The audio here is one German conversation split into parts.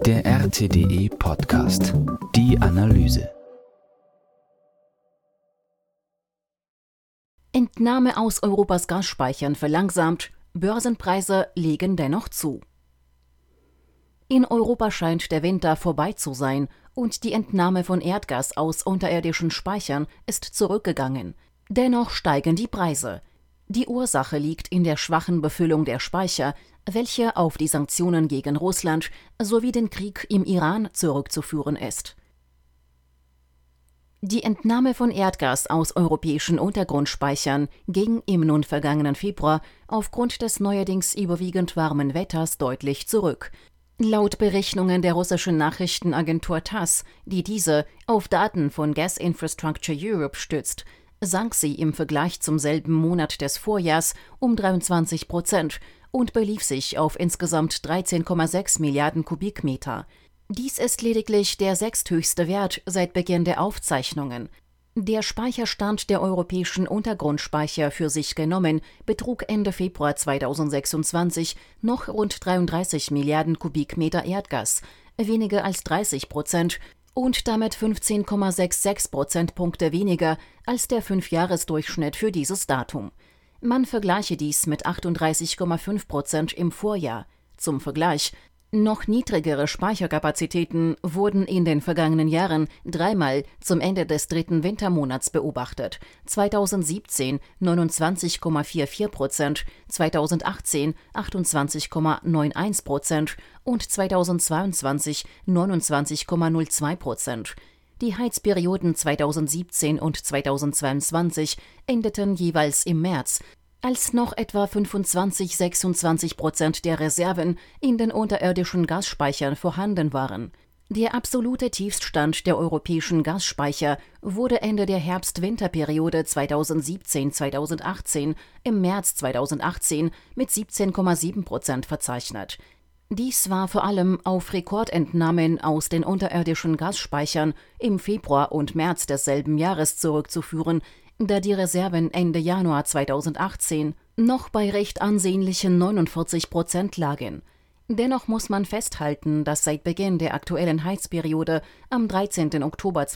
Der RTDE Podcast. Die Analyse. Entnahme aus Europas Gasspeichern verlangsamt, Börsenpreise legen dennoch zu. In Europa scheint der Winter vorbei zu sein und die Entnahme von Erdgas aus unterirdischen Speichern ist zurückgegangen. Dennoch steigen die Preise. Die Ursache liegt in der schwachen Befüllung der Speicher, welche auf die Sanktionen gegen Russland sowie den Krieg im Iran zurückzuführen ist. Die Entnahme von Erdgas aus europäischen Untergrundspeichern ging im nun vergangenen Februar aufgrund des neuerdings überwiegend warmen Wetters deutlich zurück. Laut Berechnungen der russischen Nachrichtenagentur TASS, die diese auf Daten von Gas Infrastructure Europe stützt, sank sie im Vergleich zum selben Monat des Vorjahrs um 23% und belief sich auf insgesamt 13,6 Milliarden Kubikmeter. Dies ist lediglich der sechsthöchste Wert seit Beginn der Aufzeichnungen. Der Speicherstand der europäischen Untergrundspeicher für sich genommen betrug Ende Februar 2026 noch rund 33 Milliarden Kubikmeter Erdgas, weniger als 30% und damit 15,66 Prozentpunkte weniger als der 5-Jahres-Durchschnitt für dieses Datum. Man vergleiche dies mit 38,5% im Vorjahr. Zum Vergleich: noch niedrigere Speicherkapazitäten wurden in den vergangenen Jahren dreimal zum Ende des dritten Wintermonats beobachtet. 2017 29,44%, 2018 28,91% und 2022 29,02%. Die Heizperioden 2017 und 2022 endeten jeweils im März, als noch etwa 25–26% der Reserven in den unterirdischen Gasspeichern vorhanden waren. Der absolute Tiefststand der europäischen Gasspeicher wurde Ende der Herbst-Winterperiode 2017/2018 im März 2018 mit 17,7% verzeichnet. Dies war vor allem auf Rekordentnahmen aus den unterirdischen Gasspeichern im Februar und März desselben Jahres zurückzuführen, da die Reserven Ende Januar 2018 noch bei recht ansehnlichen 49% lagen. Dennoch muss man festhalten, dass seit Beginn der aktuellen Heizperiode am 13. Oktober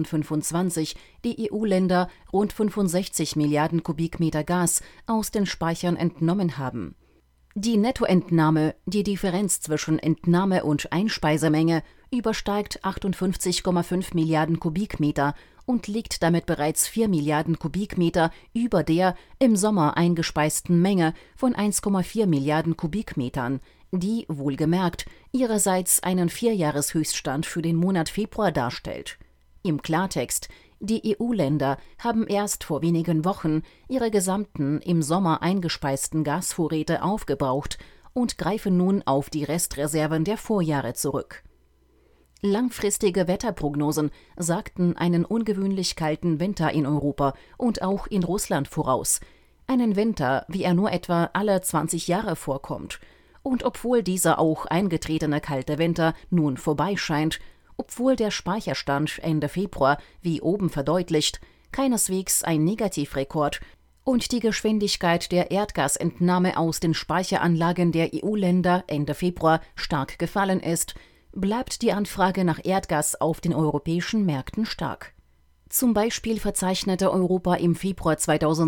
2025 die EU-Länder rund 65 Milliarden Kubikmeter Gas aus den Speichern entnommen haben. Die Nettoentnahme, die Differenz zwischen Entnahme- und Einspeisemenge, übersteigt 58,5 Milliarden Kubikmeter und liegt damit bereits 4 Milliarden Kubikmeter über der im Sommer eingespeisten Menge von 1,4 Milliarden Kubikmetern, die, wohlgemerkt, ihrerseits einen 4-Jahreshöchststand für den Monat Februar darstellt. Im Klartext: die EU-Länder haben erst vor wenigen Wochen ihre gesamten im Sommer eingespeisten Gasvorräte aufgebraucht und greifen nun auf die Restreserven der Vorjahre zurück. Langfristige Wetterprognosen sagten einen ungewöhnlich kalten Winter in Europa und auch in Russland voraus. Einen Winter, wie er nur etwa alle 20 Jahre vorkommt. Und obwohl dieser auch eingetretene kalte Winter nun vorbei scheint, obwohl der Speicherstand Ende Februar, wie oben verdeutlicht, keineswegs ein Negativrekord und die Geschwindigkeit der Erdgasentnahme aus den Speicheranlagen der EU-Länder Ende Februar stark gefallen ist, bleibt die Anfrage nach Erdgas auf den europäischen Märkten stark. Zum Beispiel verzeichnete Europa im Februar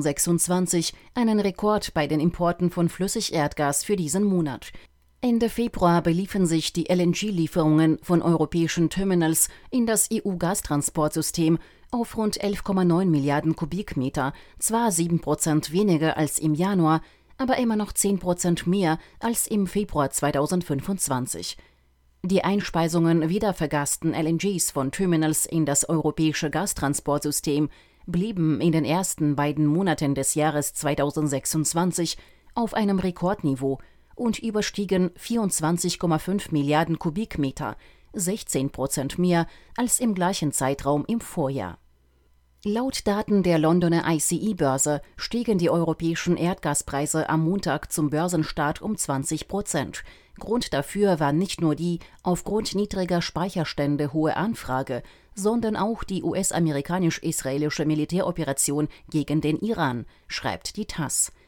2026 einen Rekord bei den Importen von Flüssigerdgas für diesen Monat. Ende Februar beliefen sich die LNG-Lieferungen von europäischen Terminals in das EU-Gastransportsystem auf rund 11,9 Milliarden Kubikmeter, zwar 7% weniger als im Januar, aber immer noch 10% mehr als im Februar 2025. Die Einspeisungen wiedervergasten LNGs von Terminals in das europäische Gastransportsystem blieben in den ersten beiden Monaten des Jahres 2026 auf einem Rekordniveau und überstiegen 24,5 Milliarden Kubikmeter, 16% mehr als im gleichen Zeitraum im Vorjahr. Laut Daten der Londoner ICE-Börse stiegen die europäischen Erdgaspreise am Montag zum Börsenstart um 20%. Grund dafür war nicht nur die aufgrund niedriger Speicherstände hohe Anfrage, sondern auch die US-amerikanisch-israelische Militäroperation gegen den Iran, schreibt die TASS.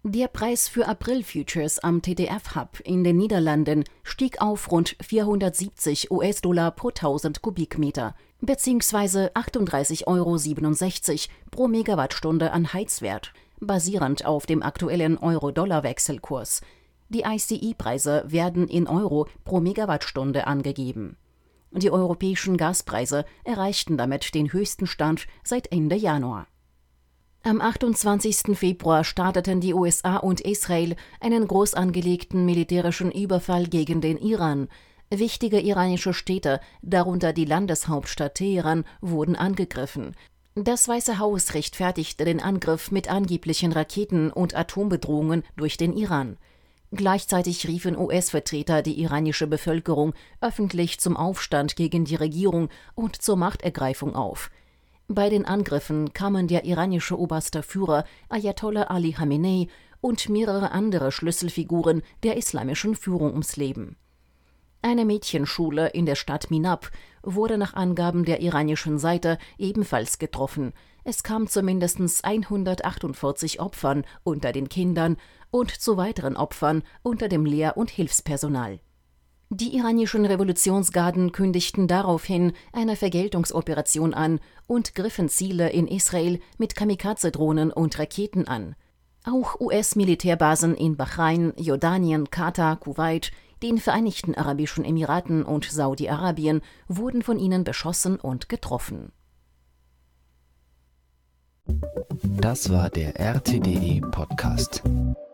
Der Preis für April-Futures am TTF-Hub in den Niederlanden stieg auf rund 470 US-Dollar pro 1000 Kubikmeter, bzw. 38,67 € pro Megawattstunde an Heizwert, basierend auf dem aktuellen Euro-Dollar-Wechselkurs. Die ICE-Preise werden in Euro pro Megawattstunde angegeben. Die europäischen Gaspreise erreichten damit den höchsten Stand seit Ende Januar. Am 28. Februar starteten die USA und Israel einen groß angelegten militärischen Überfall gegen den Iran. Wichtige iranische Städte, darunter die Landeshauptstadt Teheran, wurden angegriffen. Das Weiße Haus rechtfertigte den Angriff mit angeblichen Raketen- und Atombedrohungen durch den Iran. Gleichzeitig riefen US-Vertreter die iranische Bevölkerung öffentlich zum Aufstand gegen die Regierung und zur Machtergreifung auf. Bei den Angriffen kamen der iranische oberste Führer Ayatollah Ali Khamenei und mehrere andere Schlüsselfiguren der islamischen Führung ums Leben. Eine Mädchenschule in der Stadt Minab wurde nach Angaben der iranischen Seite ebenfalls getroffen. Es kam zu mindestens 148 Opfern unter den Kindern und zu weiteren Opfern unter dem Lehr- und Hilfspersonal. Die iranischen Revolutionsgarden kündigten daraufhin eine Vergeltungsoperation an und griffen Ziele in Israel mit Kamikaze-Drohnen und Raketen an. Auch US-Militärbasen in Bahrain, Jordanien, Katar, Kuwait, den Vereinigten Arabischen Emiraten und Saudi-Arabien wurden von ihnen beschossen und getroffen. Das war der RTDE Podcast.